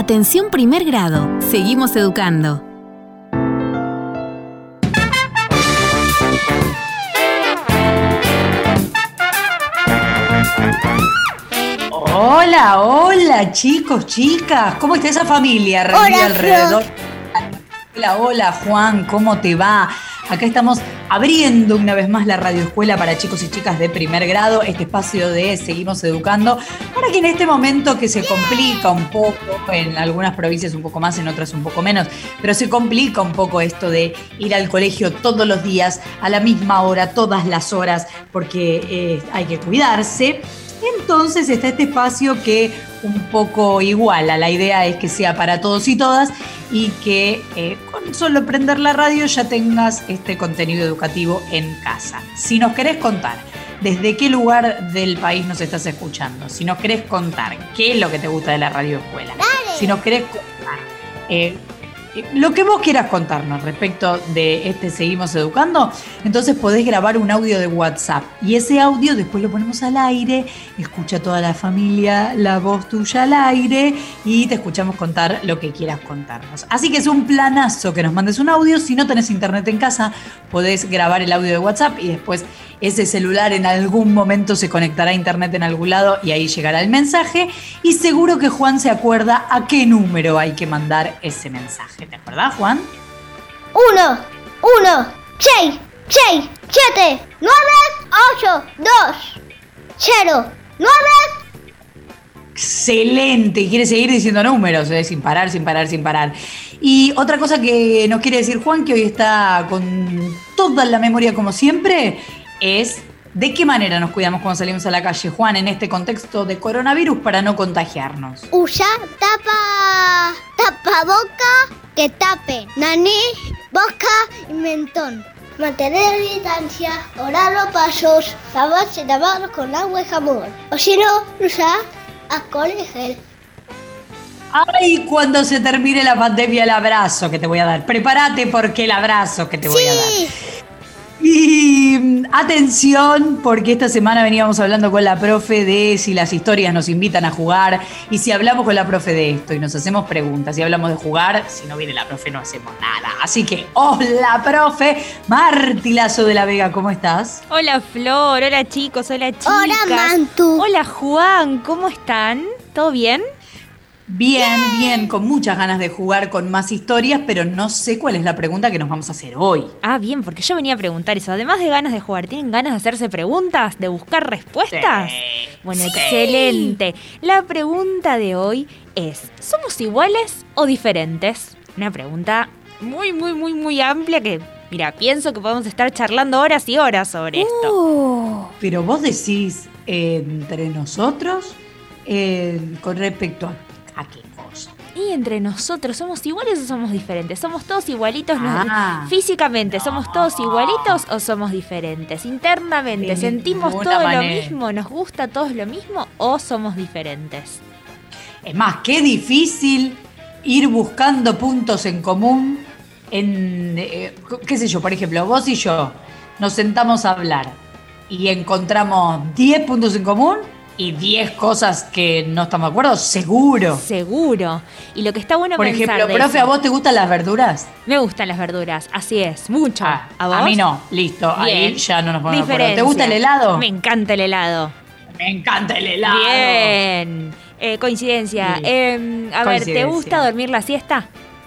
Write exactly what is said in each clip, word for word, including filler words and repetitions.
Atención primer grado. Seguimos educando. Hola, hola chicos, chicas. ¿Cómo está esa familia reunida alrededor? Hola, hola Juan, ¿cómo te va? Acá estamos abriendo una vez más la radioescuela para chicos y chicas de primer grado, este espacio de Seguimos Educando, para que en este momento que se complica un poco, en algunas provincias un poco más, en otras un poco menos, pero se complica un poco esto de ir al colegio todos los días, a la misma hora, todas las horas, porque eh, hay que cuidarse. Entonces está este espacio que un poco iguala, la idea es que sea para todos y todas y que eh, con solo prender la radio ya tengas este contenido educativo en casa. Si nos querés contar desde qué lugar del país nos estás escuchando, si nos querés contar qué es lo que te gusta de la radioescuela, si nos querés contar eh, lo que vos quieras contarnos respecto de este Seguimos Educando, entonces podés grabar un audio de WhatsApp y ese audio después lo ponemos al aire, escucha toda la familia la voz tuya al aire y te escuchamos contar lo que quieras contarnos. Así que es un planazo que nos mandes un audio. Si no tenés internet en casa, podés grabar el audio de WhatsApp y después ese celular en algún momento se conectará a internet en algún lado y ahí llegará el mensaje. Y seguro que Juan se acuerda a qué número hay que mandar ese mensaje. ¿Te acordás, Juan? Uno, uno, seis, seis, siete, nueve, ocho, dos, cero, nueve. Excelente. Y quiere seguir diciendo números, ¿eh? sin parar, sin parar, sin parar. Y otra cosa que nos quiere decir Juan, que hoy está con toda la memoria como siempre, es ¿de qué manera nos cuidamos cuando salimos a la calle, Juan, en este contexto de coronavirus para no contagiarnos? Usa tapa, tapaboca que tape nariz, boca y mentón. Mantener distancia, orar los pasos, lavarse las manos con agua y jabón. O si no, usar alcohol y gel. Ay, cuando se termine la pandemia, el abrazo que te voy a dar. Prepárate porque el abrazo que te voy sí. a dar. Y atención, porque esta semana veníamos hablando con la profe de si las historias nos invitan a jugar y si hablamos con la profe de esto y nos hacemos preguntas y hablamos de jugar, si no viene la profe no hacemos nada. Así que, hola profe, Marti Lazo de la Vega, ¿cómo estás? Hola Flor, hola chicos, hola chicas. Hola Mantu. Hola Juan, ¿cómo están? ¿Todo bien? Bien, bien, con muchas ganas de jugar con más historias, pero no sé cuál es la pregunta que nos vamos a hacer hoy. Ah, bien, porque yo venía a preguntar eso. Además de ganas de jugar, ¿tienen ganas de hacerse preguntas? ¿De buscar respuestas? Sí, bueno, sí. Excelente. La pregunta de hoy es, ¿somos iguales o diferentes? Una pregunta muy, muy, muy, muy amplia que, mira, pienso que podemos estar charlando horas y horas sobre esto. Uh, pero vos decís, eh, entre nosotros, eh, con respecto a ¿a qué cosa? Y entre nosotros, ¿somos iguales o somos diferentes? ¿Somos todos igualitos? Ah, no, físicamente, no. ¿somos todos igualitos o somos diferentes? Internamente, De ¿sentimos ninguna todo manera. lo mismo? ¿Nos gusta todos lo mismo o somos diferentes? Es más, qué difícil ir buscando puntos en común en, eh, qué sé yo, por ejemplo, vos y yo nos sentamos a hablar y encontramos diez puntos en común y diez cosas que no estamos de acuerdo, seguro. Seguro. Y lo que está bueno Por pensar ejemplo, de profe, eso, ¿a vos te gustan las verduras? me gustan las verduras, así es, mucho. Ah, ¿A vos? A mí no, listo, Bien. ahí ya no nos ponemos de acuerdo. ¿Te Diferencia. gusta el helado? Me encanta el helado. Me encanta el helado. Bien. Eh, coincidencia. Bien. Eh, a ver, ¿te Coincidencia. gusta dormir la siesta?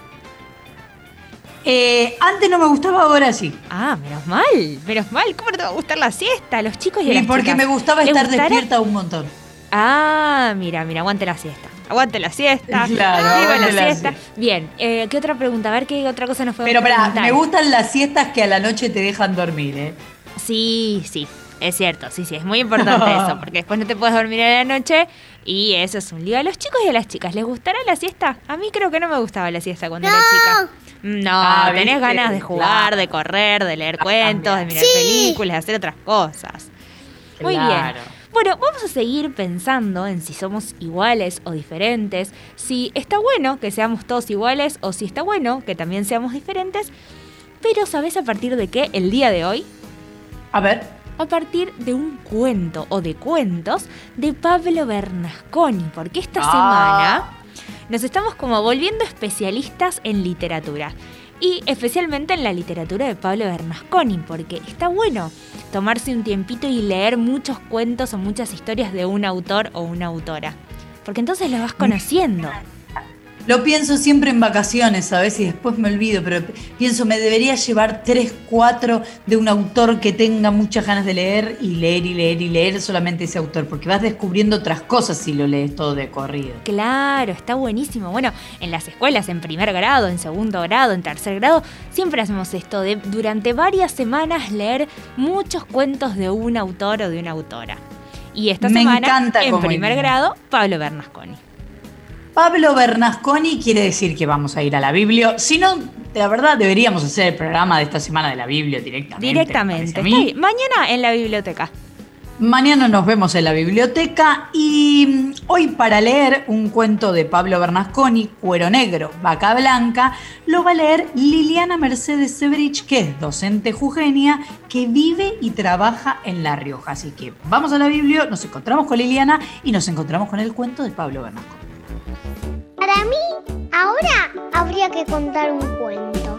Eh, antes no me gustaba, ahora sí. Ah, menos mal, menos mal. ¿Cómo no te va a gustar la siesta? A los chicos y a Y las porque chicas. me gustaba ¿Les estar gustará? despierta un montón. Ah, mira, mira, aguante la siesta. Aguante la siesta. Claro, Viva aguante la la siesta. siesta. Bien, eh, ¿qué otra pregunta? A ver qué otra cosa nos podemos Pero pará, preguntar. me gustan las siestas que a la noche te dejan dormir, ¿eh? Sí, sí, es cierto, sí, sí, es muy importante eso, porque después no te puedes dormir a la noche y eso es un lío. A los chicos y a las chicas, ¿les gustará la siesta? A mí creo que no me gustaba la siesta cuando No. era chica. No, Ah, tenés ¿viste? ganas de jugar, Claro. de correr, de leer cuentos, de mirar Sí. películas, de hacer otras cosas. Muy bien. Claro. Bueno, vamos a seguir pensando en si somos iguales o diferentes, si está bueno que seamos todos iguales o si está bueno que también seamos diferentes, pero ¿sabés a partir de qué el día de hoy? A ver. A partir de un cuento o de cuentos de Pablo Bernasconi, porque esta Ah. semana nos estamos como volviendo especialistas en literatura. Y especialmente en la literatura de Pablo Bernasconi, porque está bueno tomarse un tiempito y leer muchos cuentos o muchas historias de un autor o una autora. Porque entonces los vas conociendo. Lo pienso siempre en vacaciones, ¿sabes? Y después me olvido, pero pienso, me debería llevar tres, cuatro de un autor que tenga muchas ganas de leer y leer y leer y leer solamente ese autor, porque vas descubriendo otras cosas si lo lees todo de corrido. Claro, está buenísimo. Bueno, en las escuelas, en primer grado, en segundo grado, en tercer grado, siempre hacemos esto de durante varias semanas leer muchos cuentos de un autor o de una autora. Y esta me semana, encanta en primer idea. grado, Pablo Bernasconi. Pablo Bernasconi quiere decir que vamos a ir a la Biblia. Si no, la verdad, deberíamos hacer el programa de esta semana de la Biblia directamente. Directamente. Está bien. Mañana en la biblioteca. Mañana nos vemos en la biblioteca y hoy para leer un cuento de Pablo Bernasconi, Cuero Negro, Vaca Blanca, lo va a leer Liliana Mercedes Sebrich, que es docente jujeña que vive y trabaja en La Rioja. Así que vamos a la Biblia, nos encontramos con Liliana y nos encontramos con el cuento de Pablo Bernasconi. Para mí, ahora habría que contar un cuento.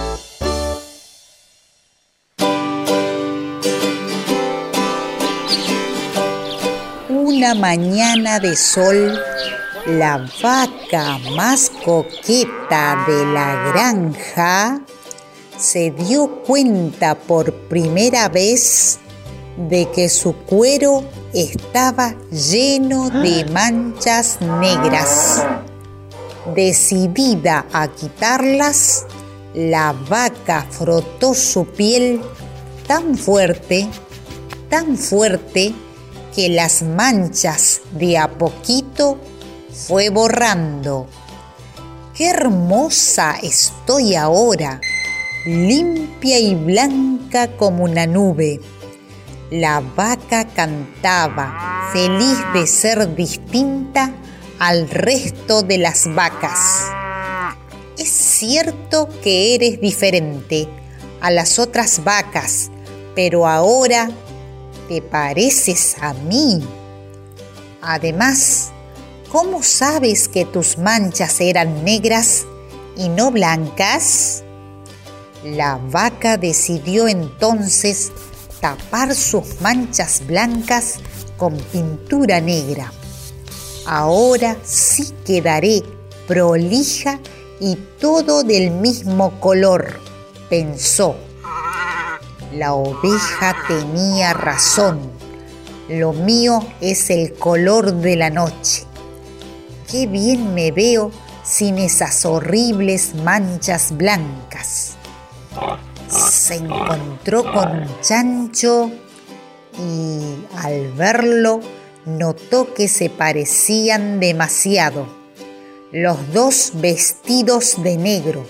Una mañana de sol, la vaca más coqueta de la granja se dio cuenta por primera vez de que su cuero estaba lleno de manchas negras. Decidida a quitarlas, la vaca frotó su piel tan fuerte, tan fuerte, que las manchas de a poquito fue borrando. ¡Qué hermosa estoy ahora! Limpia y blanca como una nube. La vaca cantaba, feliz de ser distinta al resto de las vacas. Es cierto que eres diferente a las otras vacas, pero ahora te pareces a mí. Además, ¿cómo sabes que tus manchas eran negras y no blancas? La vaca decidió entonces tapar sus manchas blancas con pintura negra. Ahora sí quedaré prolija y todo del mismo color, pensó. La oveja tenía razón. Lo mío es el color de la noche. Qué bien me veo sin esas horribles manchas blancas. Se encontró con un chancho y al verlo notó que se parecían demasiado, los dos vestidos de negro.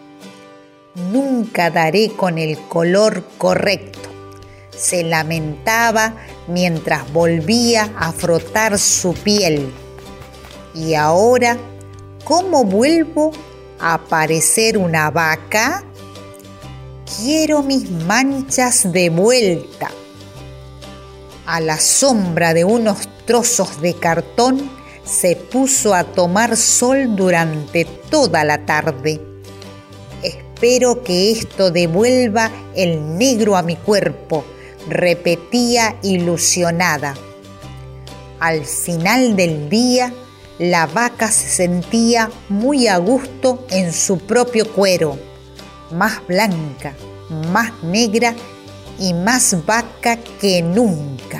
Nunca daré con el color correcto, se lamentaba mientras volvía a frotar su piel. Y ahora, ¿cómo vuelvo a parecer una vaca? Quiero mis manchas de vuelta. A la sombra de unos trozos de cartón se puso a tomar sol durante toda la tarde. Espero que esto devuelva el negro a mi cuerpo, repetía ilusionada. Al final del día, la vaca se sentía muy a gusto en su propio cuero, más blanca, más negra y más vaca que nunca.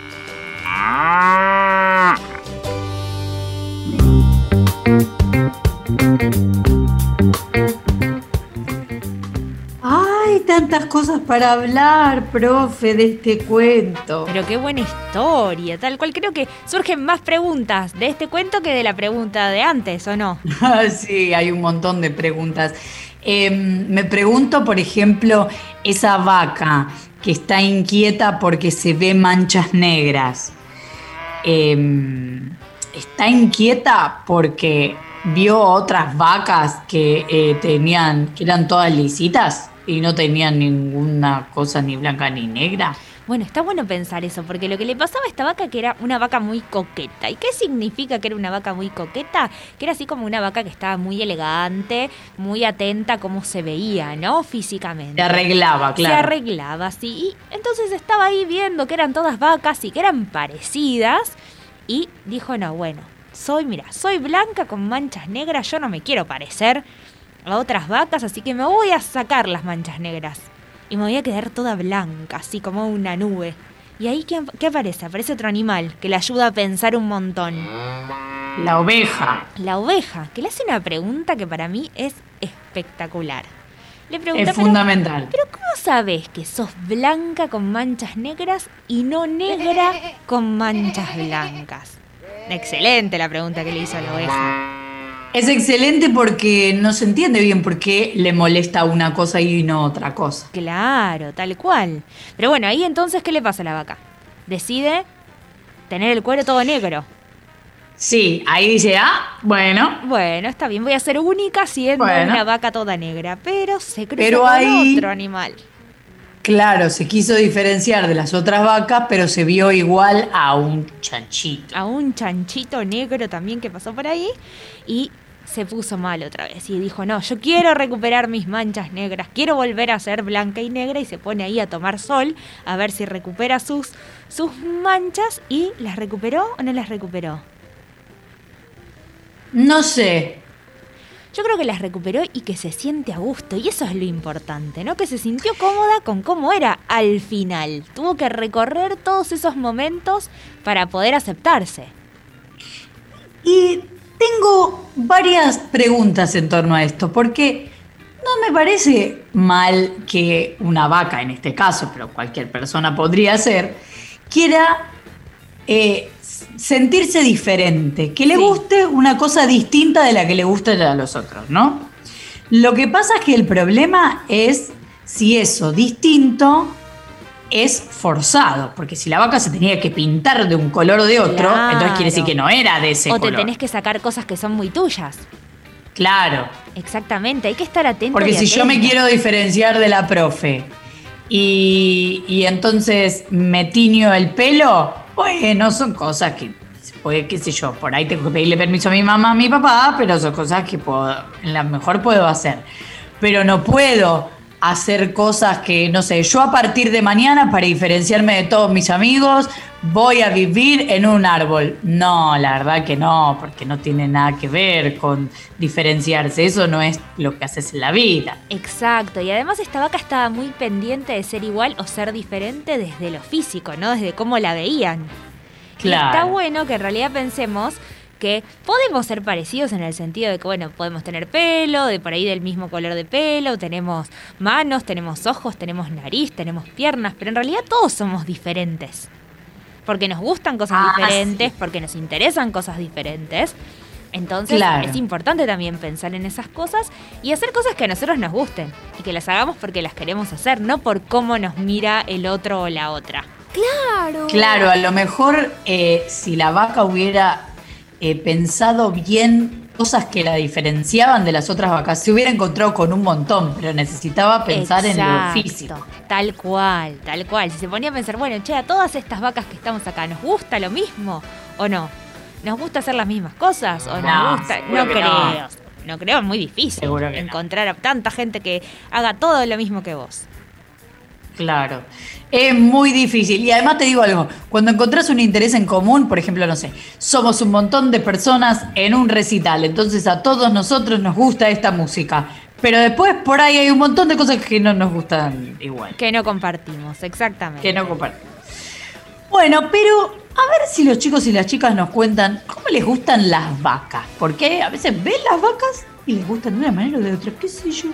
Ay, tantas cosas para hablar, profe, de este cuento. Pero qué buena historia, tal cual. Creo que surgen más preguntas de este cuento que de la pregunta de antes, ¿o no? Sí, hay un montón de preguntas. Eh, me pregunto, por ejemplo, esa vaca que está inquieta porque se ve manchas negras. Eh, ¿Está inquieta porque vio otras vacas que eh, tenían, que eran todas lisitas y no tenían ninguna cosa ni blanca ni negra? Bueno, está bueno pensar eso, porque lo que le pasaba a esta vaca que era una vaca muy coqueta. ¿Y qué significa que era una vaca muy coqueta? Que era así como una vaca que estaba muy elegante, muy atenta a cómo se veía, ¿no? Físicamente. Se arreglaba, claro. Se arreglaba, sí. Y entonces estaba ahí viendo que eran todas vacas y que eran parecidas. Y dijo, no, bueno, soy, mira, soy blanca con manchas negras, yo no me quiero parecer a otras vacas, así que me voy a sacar las manchas negras. Y me voy a quedar toda blanca, así como una nube. Y ahí, ¿qué, qué aparece? Aparece otro animal que le ayuda a pensar un montón. La oveja. La oveja, que le hace una pregunta que para mí es espectacular. Le pregunta, es fundamental. Pero, pero ¿cómo sabes que sos blanca con manchas negras y no negra con manchas blancas? Excelente la pregunta que le hizo a la oveja. Es excelente porque no se entiende bien por qué le molesta una cosa y no otra cosa. Claro, tal cual. Pero bueno, ahí entonces, ¿qué le pasa a la vaca? Decide tener el cuero todo negro. Sí, ahí dice, ah, bueno. Bueno, está bien, voy a ser única siendo bueno. una vaca toda negra. Pero se cruza pero con ahí, otro animal. Claro, se quiso diferenciar de las otras vacas, pero se vio igual a un chanchito. A un chanchito negro también que pasó por ahí. Y se puso mal otra vez y dijo, no, yo quiero recuperar mis manchas negras, quiero volver a ser blanca y negra, y se pone ahí a tomar sol a ver si recupera sus, sus manchas. ¿Y las recuperó o no las recuperó? No sé. Yo creo que las recuperó y que se siente a gusto, y eso es lo importante, ¿no? Que se sintió cómoda con cómo era al final. Tuvo que recorrer todos esos momentos para poder aceptarse. Y tengo varias preguntas en torno a esto, porque no me parece mal que una vaca, en este caso, pero cualquier persona podría ser, quiera eh, sentirse diferente, que le sí. guste una cosa distinta de la que le gusta a los otros, ¿no? Lo que pasa es que el problema es si eso distinto es forzado, porque si la vaca se tenía que pintar de un color o de otro, claro. entonces quiere decir que no era de ese o color. O te tenés que sacar cosas que son muy tuyas. Claro. Exactamente, hay que estar atento. Porque si atenta. yo me quiero diferenciar de la profe y, y entonces me tiño el pelo, bueno, son cosas que, pues, qué sé yo, por ahí tengo que pedirle permiso a mi mamá, a mi papá, pero son cosas que puedo, en la mejor puedo hacer. Pero no puedo hacer cosas que, no sé, yo a partir de mañana, para diferenciarme de todos mis amigos, voy a vivir en un árbol. No, la verdad que no, porque no tiene nada que ver con diferenciarse. Eso no es lo que haces en la vida. Exacto, y además esta vaca estaba muy pendiente de ser igual o ser diferente desde lo físico, ¿no? Desde cómo la veían. Claro. Y está bueno que en realidad pensemos que podemos ser parecidos en el sentido de que, bueno, podemos tener pelo, de por ahí del mismo color de pelo, tenemos manos, tenemos ojos, tenemos nariz, tenemos piernas, pero en realidad todos somos diferentes. Porque nos gustan cosas ah, diferentes, sí. porque nos interesan cosas diferentes. Entonces claro. es importante también pensar en esas cosas y hacer cosas que a nosotros nos gusten y que las hagamos porque las queremos hacer, no por cómo nos mira el otro o la otra. Claro. Claro, a lo mejor eh, si la vaca hubiera eh, pensado bien cosas que la diferenciaban de las otras vacas, se hubiera encontrado con un montón, pero necesitaba pensar Exacto, en lo físico. Tal cual, tal cual. Si se ponía a pensar, bueno, che, a todas estas vacas que estamos acá, ¿nos gusta lo mismo o no? ¿Nos gusta hacer las mismas cosas o no, nos gusta? No creo. No. no creo, es muy difícil encontrar no. a tanta gente que haga todo lo mismo que vos. Claro, es muy difícil. Y además te digo algo, cuando encontrás un interés en común, por ejemplo, no sé, somos un montón de personas en un recital, entonces a todos nosotros nos gusta esta música, pero después por ahí hay un montón de cosas que no nos gustan igual. Que no compartimos, exactamente. Que no compartimos. Bueno, pero a ver si los chicos y las chicas nos cuentan cómo les gustan las vacas, porque a veces ven las vacas y les gustan de una manera o de otra, qué sé yo.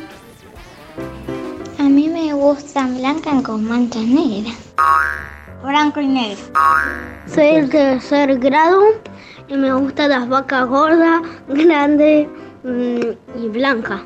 A mí me gustan blancas con manchas negras. Blanco y negro. Soy el tercer grado y me gustan las vacas gordas, grandes mmm, y blancas.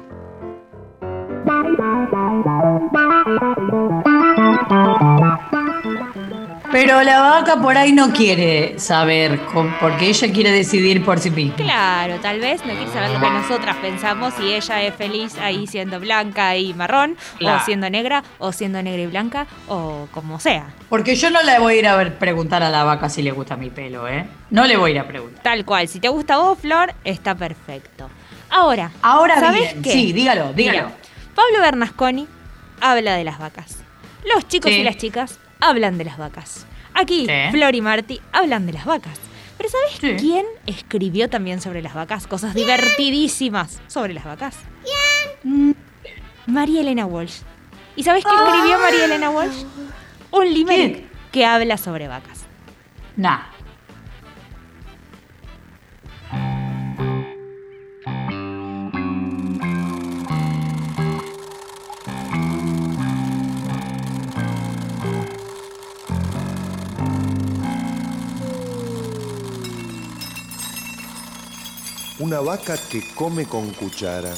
Pero la vaca por ahí no quiere saber, porque ella quiere decidir por sí misma. Claro, tal vez no quiere saber lo que nosotras pensamos y ella es feliz ahí siendo blanca y marrón, claro. O siendo negra, o siendo negra y blanca, o como sea. Porque yo no le voy a ir a ver, preguntar a la vaca si le gusta mi pelo, ¿eh? No le voy a ir a preguntar. Tal cual, si te gusta a vos, Flor, está perfecto. Ahora, Ahora ¿sabés bien, qué? Sí, dígalo, dígalo. Mira, Pablo Bernasconi habla de las vacas. Los chicos sí. y las chicas hablan de las vacas. Aquí, sí. Flor y Marty hablan de las vacas. Pero ¿sabés sí. quién escribió también sobre las vacas? Cosas ¿Quién? divertidísimas sobre las vacas. ¿Quién? María Elena Walsh. ¿Y sabés qué escribió oh. María Elena Walsh? Un limerick que habla sobre vacas. Nah. Una vaca que come con cuchara,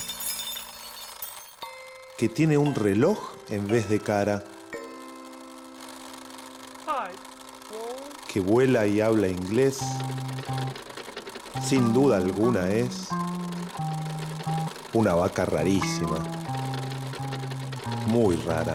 que tiene un reloj en vez de cara, que vuela y habla inglés, sin duda alguna es una vaca rarísima, muy rara.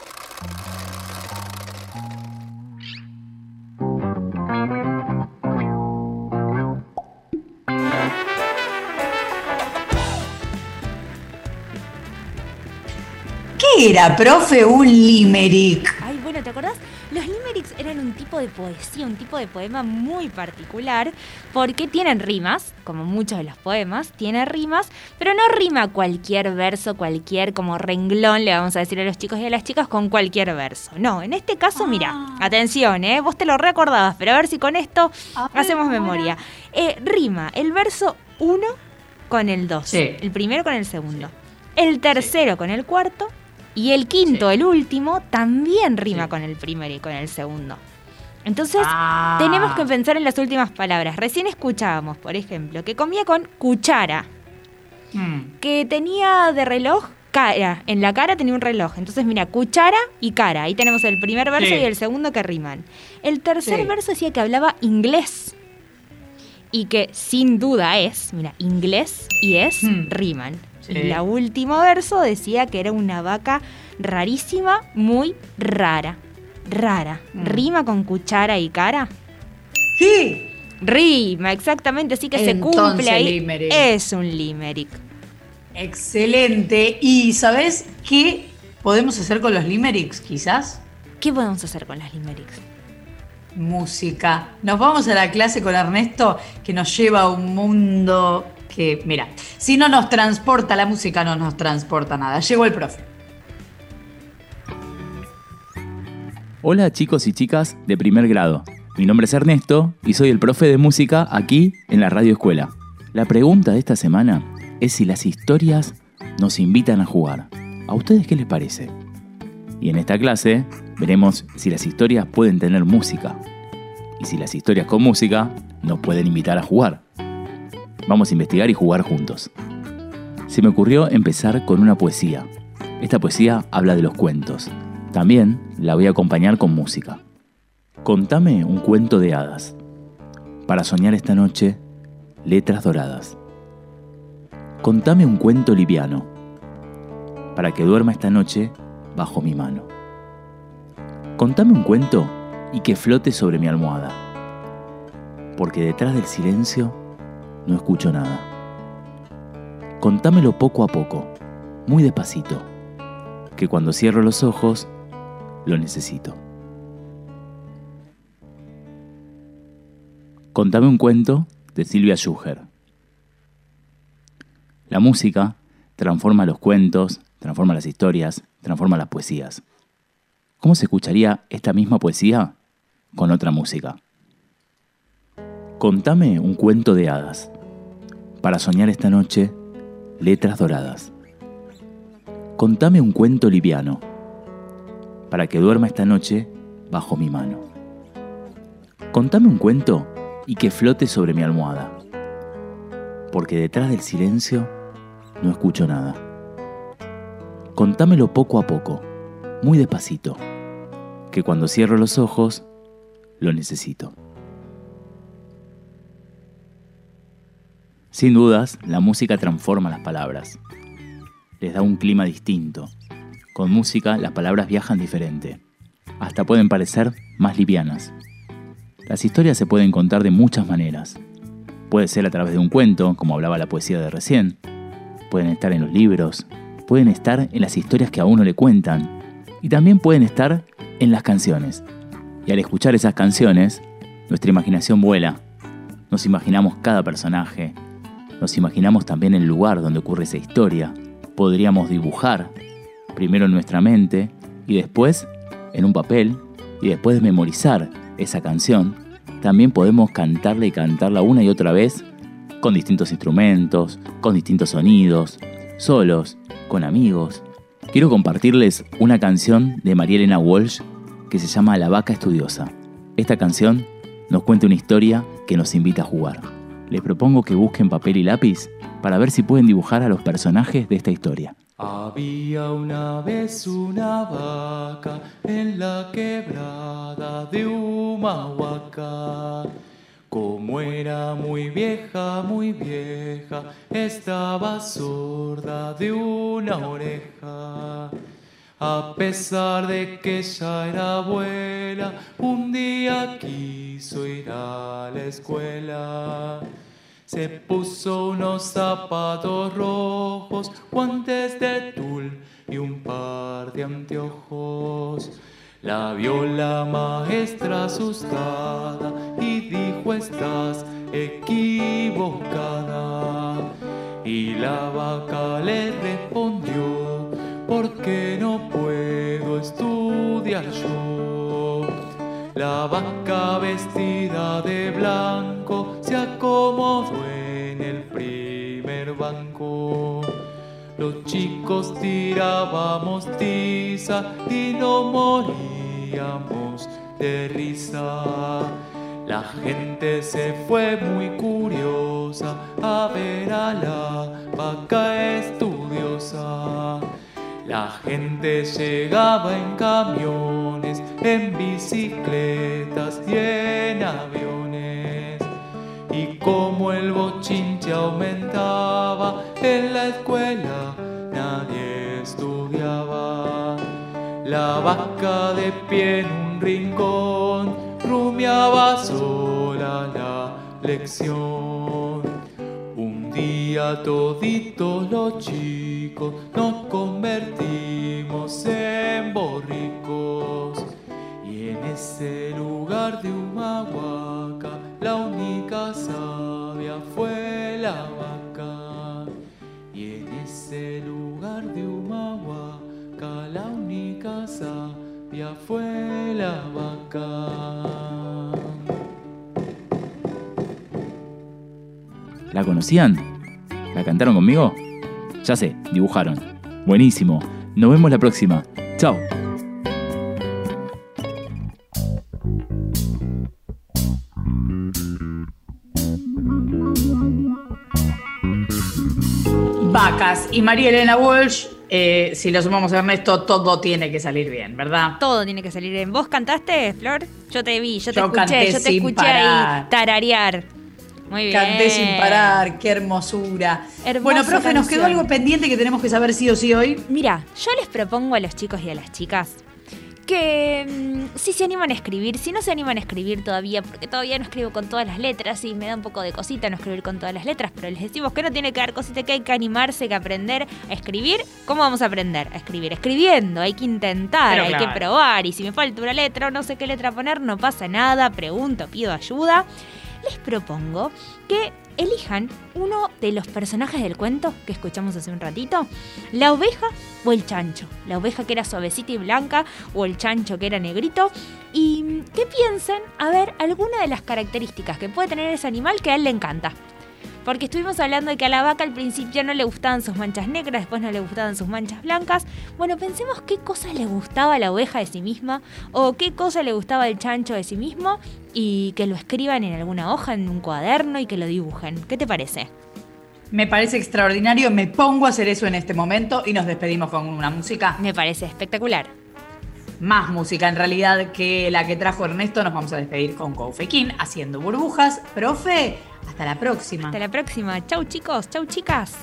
¿Qué era, profe, un limerick? Ay, bueno, ¿te acordás? Los limericks eran un tipo de poesía, un tipo de poema muy particular, porque tienen rimas, como muchos de los poemas, tiene rimas, pero no rima cualquier verso, cualquier como renglón, le vamos a decir a los chicos y a las chicas, con cualquier verso. No, en este caso, ah. mira, atención, ¿eh? Vos te lo recordabas, pero a ver si con esto a hacemos ver, memoria. Eh, rima el verso uno con el dos, sí. el primero con el segundo, el tercero sí. con el cuarto, y el quinto, sí. el último, también rima sí. con el primero y con el segundo. Entonces, ah. tenemos que pensar en las últimas palabras. Recién escuchábamos, por ejemplo, que comía con cuchara, mm. que tenía de reloj cara. En la cara tenía un reloj. Entonces, mira, cuchara y cara. Ahí tenemos el primer verso sí. y el segundo que riman. El tercer sí. verso decía que hablaba inglés. Y que sin duda es, mira, inglés y es mm. riman. Sí. Y el último verso decía que era una vaca rarísima, muy rara. Rara. Mm. ¿Rima con cuchara y cara? Sí. Rima, exactamente. Así que entonces, se cumple ahí. Limerick. Es un limerick. Excelente. ¿Y sabés qué podemos hacer con los limericks, quizás? ¿Qué podemos hacer con los limericks? Música. Nos vamos a la clase con Ernesto, que nos lleva a un mundo... que, mira, si no nos transporta la música, no nos transporta nada. Llegó el profe. Hola chicos y chicas de primer grado. Mi nombre es Ernesto y soy el profe de música aquí en la Radio Escuela. La pregunta de esta semana es si las historias nos invitan a jugar. ¿A ustedes qué les parece? Y en esta clase veremos si las historias pueden tener música. Y si las historias con música nos pueden invitar a jugar. Vamos a investigar y jugar juntos. Se me ocurrió empezar con una poesía. Esta poesía habla de los cuentos. También la voy a acompañar con música. Contame un cuento de hadas. Para soñar esta noche, letras doradas. Contame un cuento liviano. Para que duerma esta noche bajo mi mano. Contame un cuento y que flote sobre mi almohada. Porque detrás del silencio no escucho nada. Contámelo poco a poco, muy despacito, que cuando cierro los ojos, lo necesito. Contame un cuento de Silvia Schuher. La música transforma los cuentos, transforma las historias, transforma las poesías. ¿Cómo se escucharía esta misma poesía con otra música? Contame un cuento de hadas. Para soñar esta noche, letras doradas. Contame un cuento liviano. Para que duerma esta noche bajo mi mano. Contame un cuento y que flote sobre mi almohada. Porque detrás del silencio no escucho nada. Contámelo poco a poco, muy despacito, que cuando cierro los ojos lo necesito. Sin dudas, la música transforma las palabras. Les da un clima distinto. Con música, las palabras viajan diferente. Hasta pueden parecer más livianas. Las historias se pueden contar de muchas maneras. Puede ser a través de un cuento, como hablaba la poesía de recién. Pueden estar en los libros. Pueden estar en las historias que a uno le cuentan. Y también pueden estar en las canciones. Y al escuchar esas canciones, nuestra imaginación vuela. Nos imaginamos cada personaje. Nos imaginamos también el lugar donde ocurre esa historia. Podríamos dibujar, primero en nuestra mente, y después en un papel, y después de memorizar esa canción, también podemos cantarla y cantarla una y otra vez, con distintos instrumentos, con distintos sonidos, solos, con amigos. Quiero compartirles una canción de María Elena Walsh que se llama La Vaca Estudiosa. Esta canción nos cuenta una historia que nos invita a jugar. Les propongo que busquen papel y lápiz para ver si pueden dibujar a los personajes de esta historia. Había una vez una vaca en la quebrada de Humahuaca. Como era muy vieja, muy vieja, estaba sorda de una oreja. A pesar de que ya era abuela, un día quiso ir a la escuela. Se puso unos zapatos rojos, guantes de tul y un par de anteojos. La vio la maestra asustada y dijo: estás equivocada. Y la vaca le respondió: ¿por qué no puedo estudiar yo? La vaca vestida de blanco se acomodó en el primer banco. Los chicos tirábamos tiza y no moríamos de risa. La gente se fue muy curiosa a ver a la vaca estudiosa. La gente llegaba en camiones, en bicicletas y en aviones. Y como el bochinche aumentaba, en la escuela nadie estudiaba. La vaca de pie en un rincón rumiaba sola la lección. Un día toditos los chicos nos convertimos en borricos. Y en ese lugar de Humahuaca la única sabia fue la vaca. Y en ese lugar de Humahuaca la única sabia fue la vaca. ¿La conocían? ¿La cantaron conmigo? Ya sé, dibujaron. Buenísimo. Nos vemos la próxima. Chao. Vacas y María Elena Walsh, eh, si lo sumamos a Ernesto, todo tiene que salir bien, ¿verdad? Todo tiene que salir bien. ¿Vos cantaste, Flor? Yo te vi, yo te Yo escuché, yo te sin escuché parar. ahí tararear. Muy bien. Canté sin parar, qué hermosura. Hermosa Bueno, profe, nos canción. quedó algo pendiente que tenemos que saber sí o sí hoy. Mira, yo les propongo a los chicos y a las chicas que mmm, si se animan a escribir, si no se animan a escribir todavía, porque todavía no escribo con todas las letras y me da un poco de cosita no escribir con todas las letras, pero les decimos que no tiene que dar cosita, que hay que animarse, que aprender a escribir. ¿Cómo vamos a aprender a escribir? Escribiendo, hay que intentar, Pero hay claro. que probar, y si me falta una letra o no sé qué letra poner, no pasa nada, pregunto, pido ayuda. Les propongo que elijan uno de los personajes del cuento que escuchamos hace un ratito, la oveja o el chancho, la oveja que era suavecita y blanca o el chancho que era negrito, y que piensen a ver alguna de las características que puede tener ese animal que a él le encanta. Porque estuvimos hablando de que a la vaca al principio no le gustaban sus manchas negras, después no le gustaban sus manchas blancas. Bueno, pensemos qué cosas le gustaba a la oveja de sí misma o qué cosa le gustaba al chancho de sí mismo y que lo escriban en alguna hoja, en un cuaderno y que lo dibujen. ¿Qué te parece? Me parece extraordinario, me pongo a hacer eso en este momento y nos despedimos con una música. Me parece espectacular. más música en realidad que la que trajo Ernesto. Nos vamos a despedir con Koufei King haciendo burbujas. Profe, hasta la próxima. Hasta la próxima. Chau chicos, chau chicas.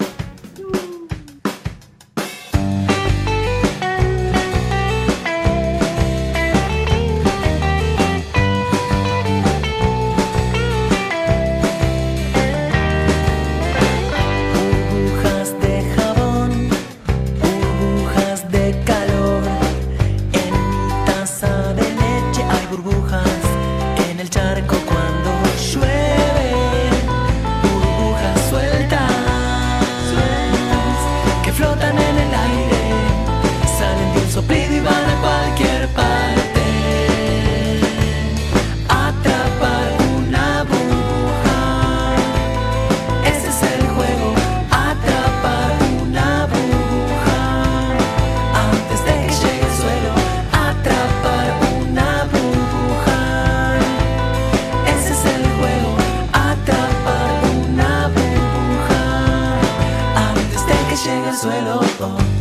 Llega al suelo.